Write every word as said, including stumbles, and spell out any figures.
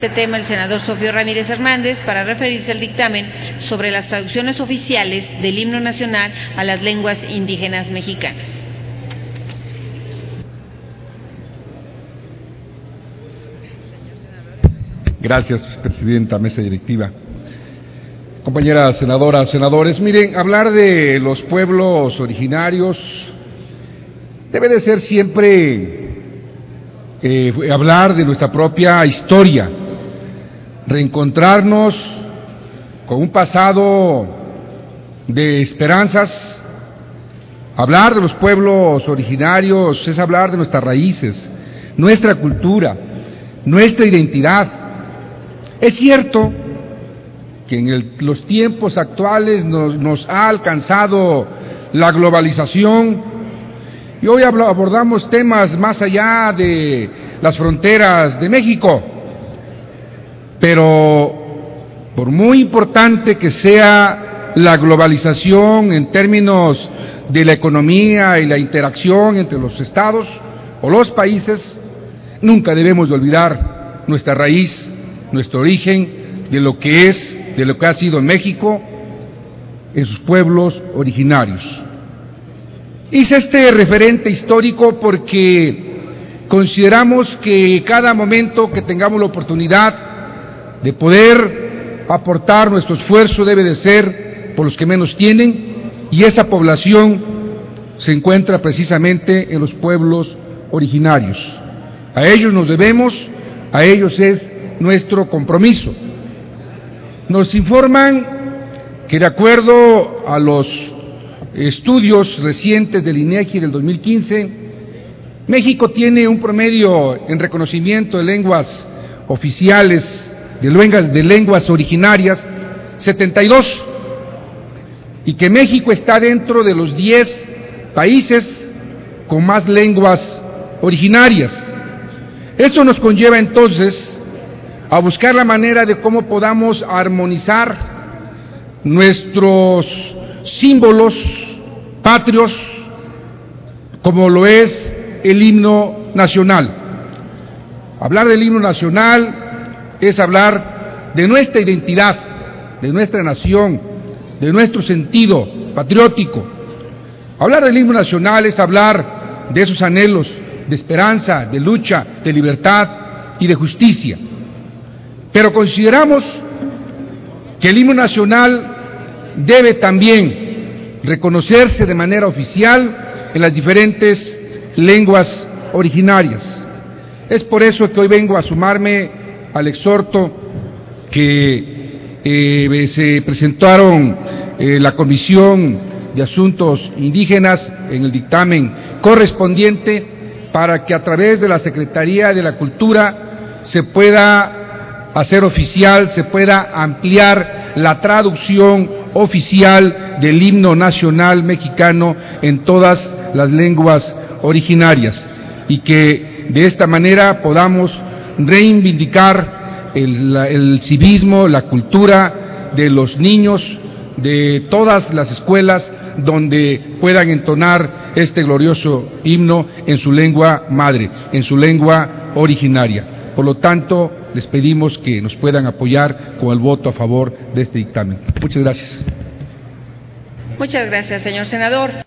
Este tema el senador Sofío Ramírez Hernández para referirse al dictamen sobre las traducciones oficiales del himno nacional a las lenguas indígenas mexicanas. Gracias, presidenta, mesa directiva. Compañeras senadoras, senadores, miren, hablar de los pueblos originarios debe de ser siempre eh, hablar de nuestra propia historia, reencontrarnos con un pasado de esperanzas. Hablar de los pueblos originarios es hablar de nuestras raíces, nuestra cultura, nuestra identidad. Es cierto que en el, los tiempos actuales nos, nos ha alcanzado la globalización y hoy abordamos temas más allá de las fronteras de México. Pero por muy importante que sea la globalización en términos de la economía y la interacción entre los estados o los países, nunca debemos de olvidar nuestra raíz, nuestro origen, de lo que es, de lo que ha sido México en sus pueblos originarios. Hice este referente histórico porque consideramos que cada momento que tengamos la oportunidad de poder aportar nuestro esfuerzo debe de ser por los que menos tienen, y esa población se encuentra precisamente en los pueblos originarios. A ellos nos debemos, a ellos es nuestro compromiso. Nos informan que de acuerdo a los estudios recientes del INEGI del dos mil quince, México tiene un promedio en reconocimiento de lenguas oficiales, de lenguas, de lenguas originarias, setenta y dos, y que México está dentro de los diez países con más lenguas originarias. Esto nos conlleva entonces a buscar la manera de cómo podamos armonizar nuestros símbolos patrios, como lo es el himno nacional. Hablar del himno nacional es hablar de nuestra identidad, de nuestra nación, de nuestro sentido patriótico. Hablar del himno nacional es hablar de esos anhelos de esperanza, de lucha, de libertad y de justicia. Pero consideramos que el himno nacional debe también reconocerse de manera oficial en las diferentes lenguas originarias. Es por eso que hoy vengo a sumarme al exhorto que eh, se presentaron eh, la Comisión de Asuntos Indígenas en el dictamen correspondiente para que a través de la Secretaría de la Cultura se pueda hacer oficial, se pueda ampliar la traducción oficial del himno nacional mexicano en todas las lenguas originarias, y que de esta manera podamos reivindicar el, el civismo, la cultura de los niños de todas las escuelas donde puedan entonar este glorioso himno en su lengua madre, en su lengua originaria. Por lo tanto, les pedimos que nos puedan apoyar con el voto a favor de este dictamen. Muchas gracias. Muchas gracias, señor senador.